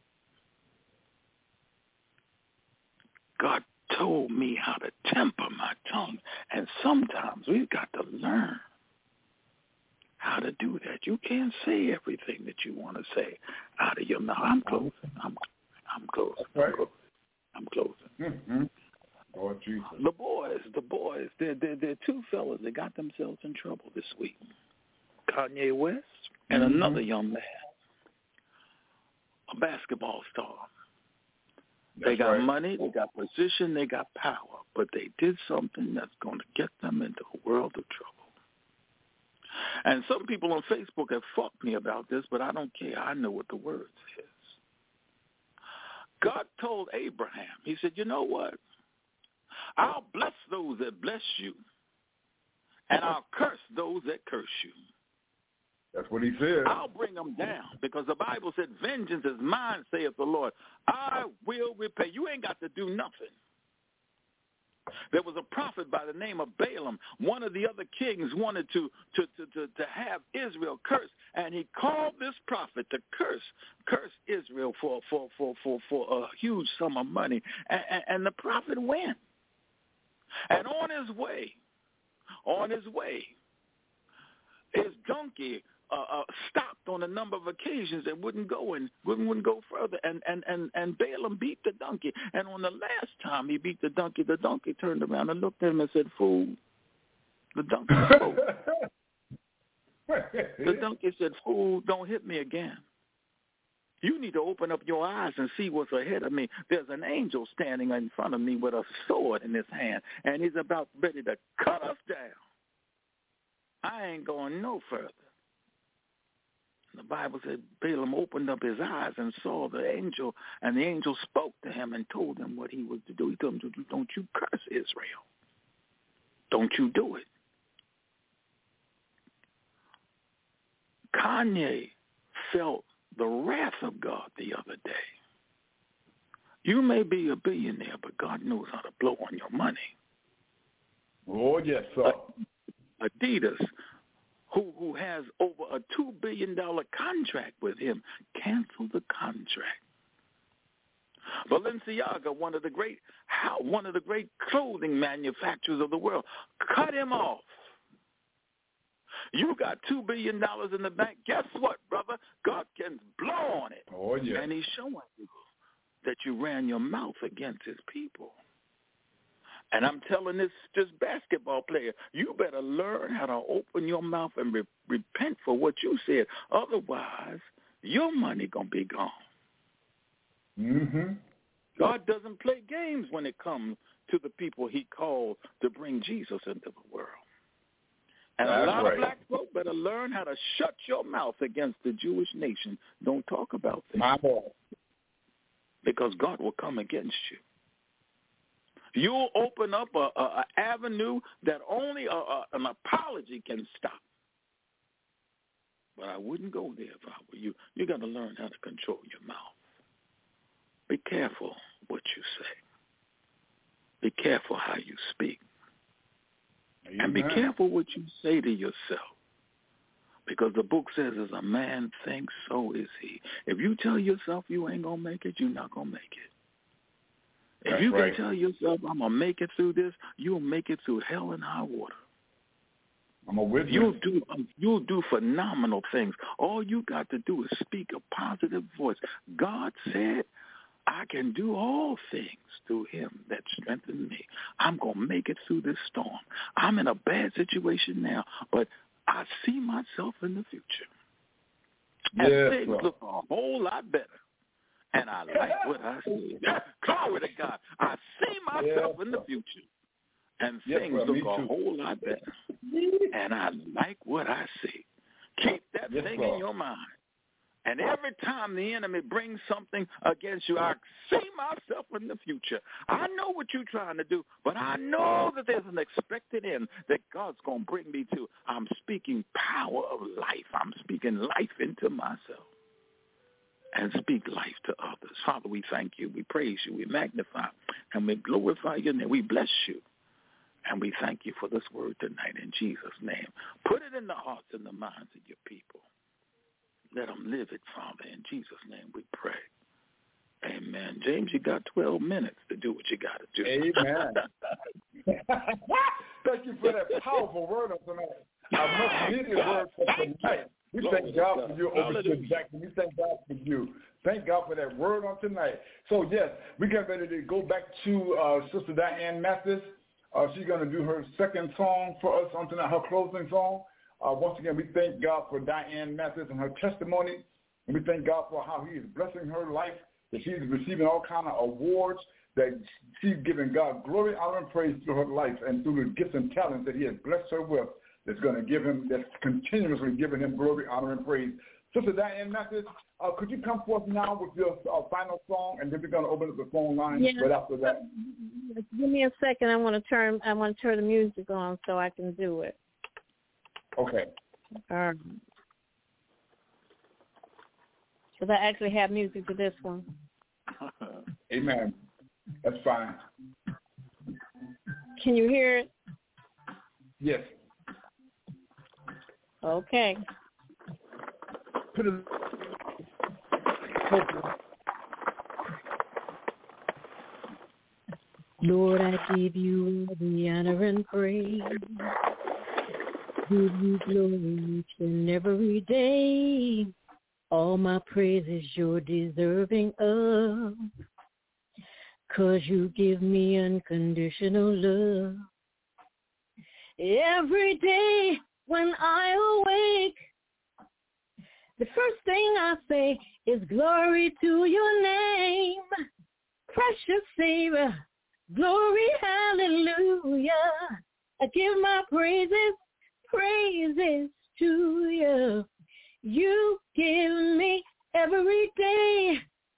God told me how to temper my tongue, and sometimes we've got to learn how to do that. You can't say everything that you want to say out of your mouth. I'm closing. I'm closing. Right. I'm closing. Mm-hmm. Lord Jesus. The boys, they're two fellas that got themselves in trouble this week. Kanye West and another young man, a basketball star. They got money, they got position, they got power, but they did something that's going to get them into a world of trouble. And some people on Facebook have fucked me about this, but I don't care. I know what the word says. God told Abraham, he said, you know what? I'll bless those that bless you, and I'll curse those that curse you. That's what he said. I'll bring them down because the Bible said, vengeance is mine, saith the Lord. I will repay. You ain't got to do nothing. There was a prophet by the name of Balaam. One of the other kings wanted to have Israel cursed, and he called this prophet to curse Israel for a huge sum of money. And the prophet went. And on his way, his donkey stopped on a number of occasions and wouldn't go further. And Balaam beat the donkey. And on the last time he beat the donkey turned around and looked at him and said, "Fool." The donkey spoke. The donkey said, "Fool, don't hit me again. You need to open up your eyes and see what's ahead of me. There's an angel standing in front of me with a sword in his hand, and he's about ready to cut us down. I ain't going no further." The Bible said Balaam opened up his eyes and saw the angel, and the angel spoke to him and told him what he was to do. He told him, don't you curse Israel. Don't you do it. Kanye felt the wrath of God the other day. You may be a billionaire, but God knows how to blow on your money. Oh, yes, sir. Adidas, who has over a $2 billion contract with him, canceled the contract. Balenciaga, one of the great clothing manufacturers of the world, cut him off. You got $2 billion in the bank. Guess what, brother? God can blow on it. Oh, yeah. And he's showing you that you ran your mouth against his people. And I'm telling this basketball player, you better learn how to open your mouth and repent for what you said. Otherwise, your money going to be gone. Mm-hmm. God doesn't play games when it comes to the people he called to bring Jesus into the world. And a lot of black folk better learn how to shut your mouth against the Jewish nation. Don't talk about things. My boy. Because God will come against you. You'll open up an avenue that only an apology can stop. But I wouldn't go there if I were you. You got to learn how to control your mouth. Be careful what you say. Be careful how you speak. Amen. And be careful what you say to yourself. Because the book says, as a man thinks, so is he. If you tell yourself you ain't going to make it, you're not going to make it. If you can tell yourself, I'm going to make it through this, you'll make it through hell and high water. I'm a witness. You'll do phenomenal things. All you got to do is speak a positive voice. God said, I can do all things through him that strengthens me. I'm going to make it through this storm. I'm in a bad situation now, but I see myself in the future. And things look a whole lot better. And I like what I see. Glory to God. I see myself in the future. And things look a whole lot better. And I like what I see. Keep that thing in your mind. And every time the enemy brings something against you, I see myself in the future. I know what you're trying to do, but I know that there's an expected end that God's going to bring me to. I'm speaking power of life. I'm speaking life into myself and speak life to others. Father, we thank you. We praise you. We magnify and we glorify your name. We bless you. And we thank you for this word tonight in Jesus' name. Put it in the hearts and the minds of your people. Let them live it, Father. In Jesus' name we pray. Amen. James, you got 12 minutes to do what you got to do. Amen. Thank you for that powerful word of tonight. A much needed word for tonight. We thank God for you, Overseer Jackson. We thank God for you. Thank God for that word on tonight. So, yes, we get ready to go back to Sister Diane Mathis. She's going to do her second song for us on tonight, her closing song. Once again, we thank God for Diane Mathis and her testimony, and we thank God for how he is blessing her life, that she's receiving all kind of awards, that she's giving God glory, honor, and praise through her life and through the gifts and talents that he has blessed her with, that's continuously giving him glory, honor, and praise. Sister Diane Mathis, could you come forth now with your final song, and then we're going to open up the phone line right after that. Give me a second. I want to turn the music on so I can do it. Okay. Because I actually have music for this one. Amen. That's fine. Can you hear it? Yes. Okay. Put it. Lord, I give you all the honor and praise. Give you glory each and every day. All my praises you're deserving of. 'Cause you give me unconditional love. Every day when I awake, the first thing I say is glory to your name. Precious Savior, glory, hallelujah. I give my praises to you. You give me every day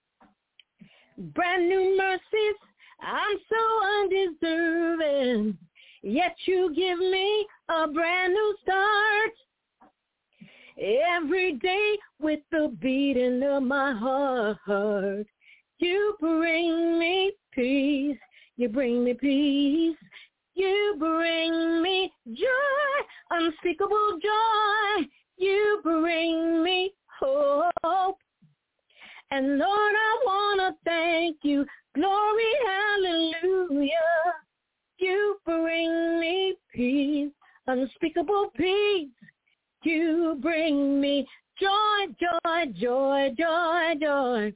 brand new mercies. I'm so undeserving, yet you give me a brand new start. Every day with the beating of my heart, you bring me peace. You bring me peace. You bring me joy, unspeakable joy. You bring me hope. And Lord, I want to thank you. Glory, hallelujah. You bring me peace, unspeakable peace. You bring me joy, joy, joy, joy, joy.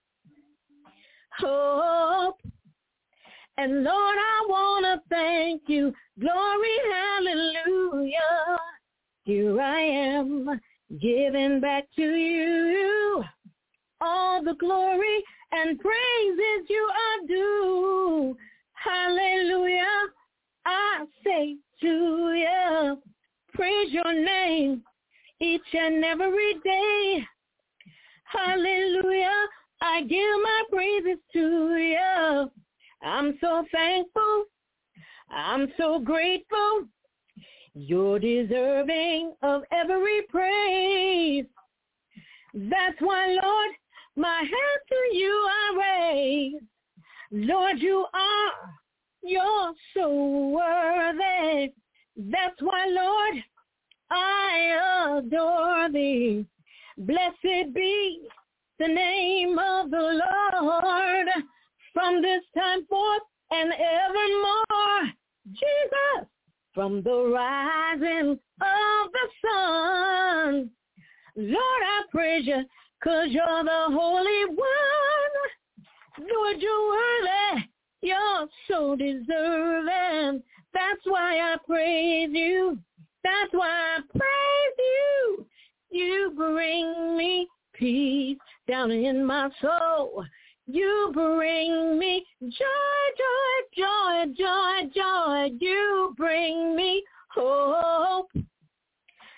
Hope. And Lord, I want to thank you. Glory, hallelujah. Here I am, giving back to you all the glory and praises you are due. Hallelujah, I say to you, praise your name each and every day. Hallelujah, I give my praises to you. I'm so thankful. I'm so grateful. You're deserving of every praise. That's why, Lord, my hand to you I raise. Lord, you're so worthy. That's why, Lord, I adore thee. Blessed be the name of the Lord from this time forth and evermore. Jesus, from the rising of the sun. Lord, I praise you, 'cause you're the Holy One. Lord, you're worthy. You're so deserving. That's why I praise you. That's why I praise you. You bring me peace down in my soul. You bring me joy, joy, joy, joy, joy. You bring me hope.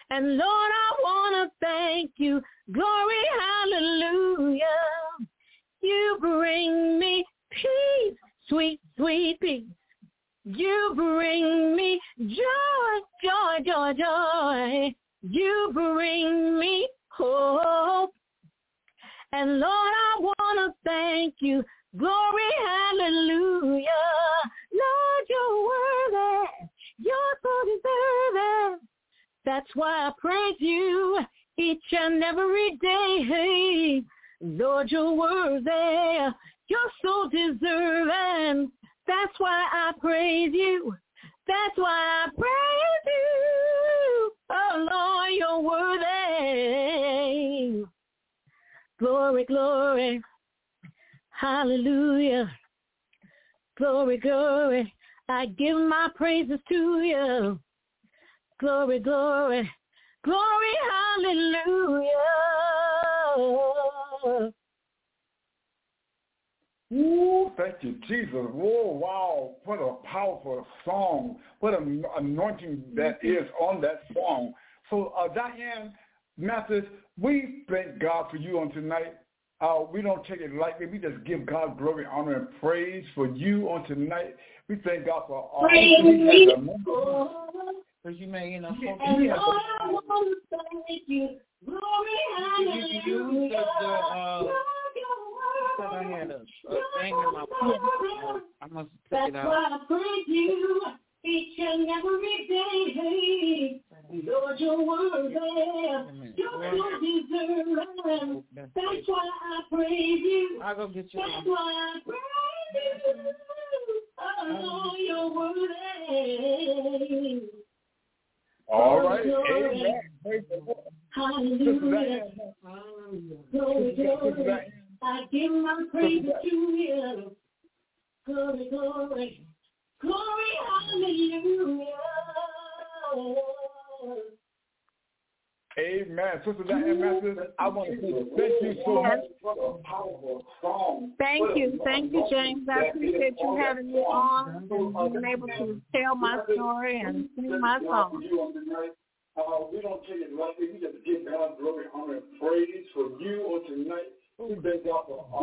And Lord, I want to thank you. Glory, hallelujah. You bring me peace, sweet, sweet peace. You bring me joy, joy, joy, joy. You bring me hope. And Lord, I want to thank you. Glory, hallelujah. Lord, you're worthy. You're so deserving. That's why I praise you each and every day. Lord, you're worthy. You're so deserving. That's why I praise you. That's why I praise you. Oh, Lord, you're worthy. Glory, glory. Hallelujah. Glory, glory. I give my praises to you. Glory, glory. Glory, hallelujah. Ooh, thank you, Jesus. Whoa, wow. What a powerful song. What an anointing that is on that song. So, Diane Mathis, we thank God for you on tonight. We don't take it lightly. We just give God glory, honor, and praise for you on tonight. We thank God for all that He has done. Because you may, you know, and all I want to thank you. Glory, hallelujah. I had a thing in my pocket. I must take it out. That's why I praise you each and every day. Lord, you're worthy. You're so deserving. That's why I praise you. I'll go get you. That's why I praise you. Oh, Lord, you're worthy. All right. Amen. Praise the Lord. Hallelujah. Glory, glory. I give my praise to you. Glory, glory. Glory, hallelujah. Amen. Sister Diane Mathis, I want to say thank you so much for the powerful song. Thank you, James. I appreciate you having me on and being able to tell my story and sing my song. We don't take it lightly. We just give God glory, honor, and praise for you on tonight. We thank God for all.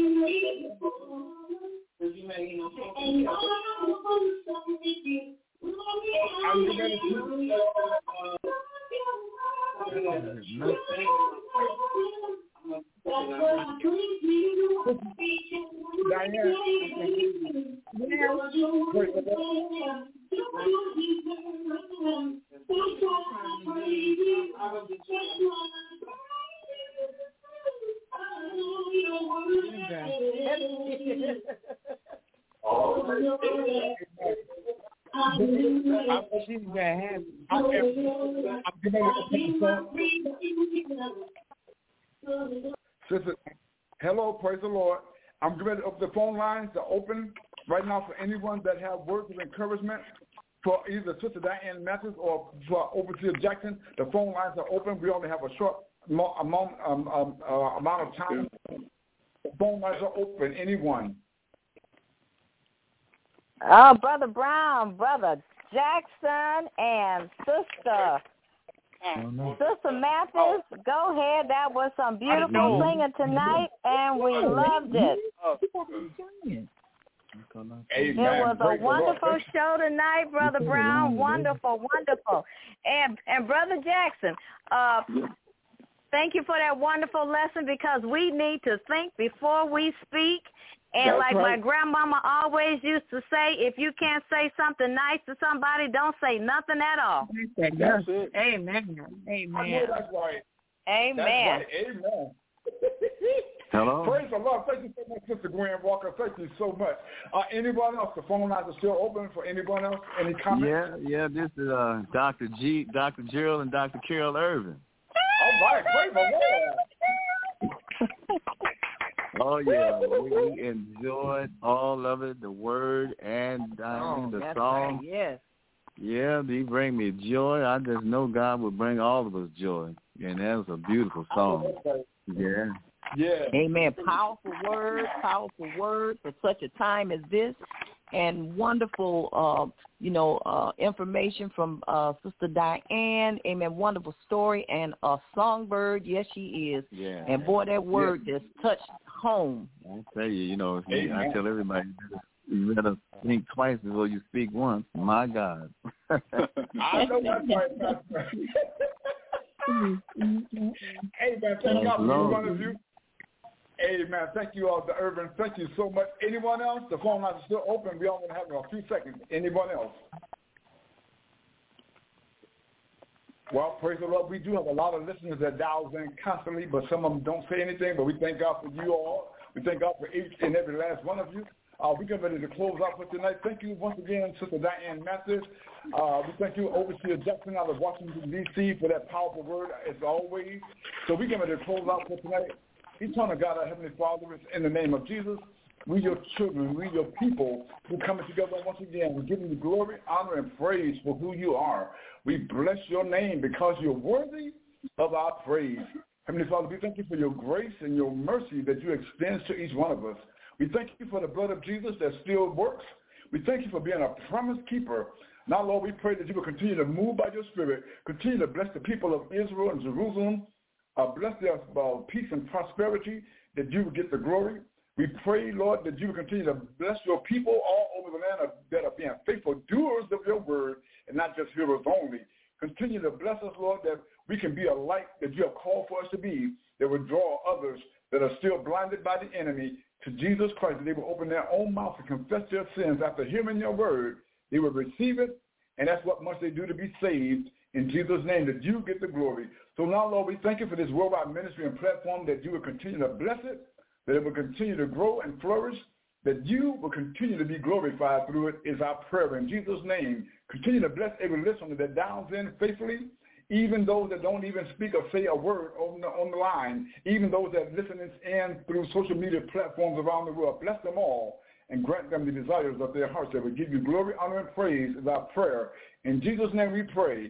Sister, hello, praise the Lord. I'm going to open the phone lines to open right now for anyone that have words of encouragement for either Sister Diane Mathis or for Overseer Jackson. The phone lines are open. We only have a short amount of time. The phone lines are open. Anyone? Brother Brown, Brother Jackson, and Sister Mathis, go ahead. That was some beautiful singing tonight, and we loved it. Amen. It was a wonderful show tonight, Brother Brown. Wonderful, wonderful. And Brother Jackson, thank you for that wonderful lesson, because we need to think before we speak. And That's like right. my grandmama always used to say, if you can't say something nice to somebody, don't say nothing at all. That's it. Amen. I know that's right. Amen. That's right. Amen. Hello. Praise the Lord. Thank you so much, Sister Gwen Walker. Thank you so much. Anyone else? The phone lines are still open for anyone else. Any comments? Yeah. This is Dr. Gerald, and Dr. Carol Irvin. All right. Praise the Lord. Oh, yeah. We enjoyed all of it, the word and the song. Right. Yes. Yeah, they bring me joy. I just know God will bring all of us joy. And that was a beautiful song. Yeah. Yeah. Amen. Powerful word for such a time as this. and wonderful, information from Sister Diane. Amen. Wonderful story and a songbird. Yes, she is. Yeah. And boy, that word just touched home. I tell you, I tell everybody, you better think twice before you speak once. My God. I know that's right, Pastor. Amen. Thank God for each one of you. Amen. Thank you all, the Urban. Thank you so much. Anyone else? The phone lines are still open. We only have a few seconds. Anyone else? Well, praise the Lord. We do have a lot of listeners that dials in constantly, but some of them don't say anything. But we thank God for you all. We thank God for each and every last one of you. We get ready to close out for tonight. Thank you once again, Sister Diane Mathis. We thank you, Overseer Jackson out of Washington, D.C., for that powerful word, as always. So we get ready to close out for tonight. Eternal God, our Heavenly Father, in the name of Jesus, we your children, we your people who are coming together once again. We're giving you glory, honor, and praise for who you are. We bless your name because you're worthy of our praise. Heavenly Father, we thank you for your grace and your mercy that you extend to each one of us. We thank you for the blood of Jesus that still works. We thank you for being a promise keeper. Now, Lord, we pray that you will continue to move by your Spirit, continue to bless the people of Israel and Jerusalem, bless their peace and prosperity, that you will get the glory. We pray, Lord, that you will continue to bless your people all over the land that are being faithful doers of your word and not just hearers only. Continue to bless us, Lord, that we can be a light that you have called for us to be, that will draw others that are still blinded by the enemy to Jesus Christ, that they will open their own mouth and confess their sins. After hearing your word, they will receive it, and that's what must they do to be saved. In Jesus' name, that you get the glory. So now, Lord, we thank you for this worldwide ministry and platform, that you will continue to bless it, that it will continue to grow and flourish, that you will continue to be glorified through it is our prayer. In Jesus' name, continue to bless every listener that dials in faithfully, even those that don't even speak or say a word on the line, even those that listen in through social media platforms around the world. Bless them all and grant them the desires of their hearts that will give you glory, honor, and praise is our prayer. In Jesus' name we pray.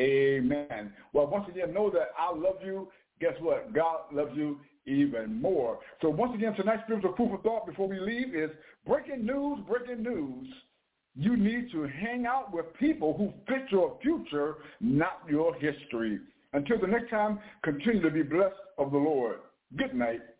Amen. Well, once again, know that I love you. Guess what? God loves you even more. So once again, tonight's spiritual food for thought before we leave is breaking news, breaking news. You need to hang out with people who fit your future, not your history. Until the next time, continue to be blessed of the Lord. Good night.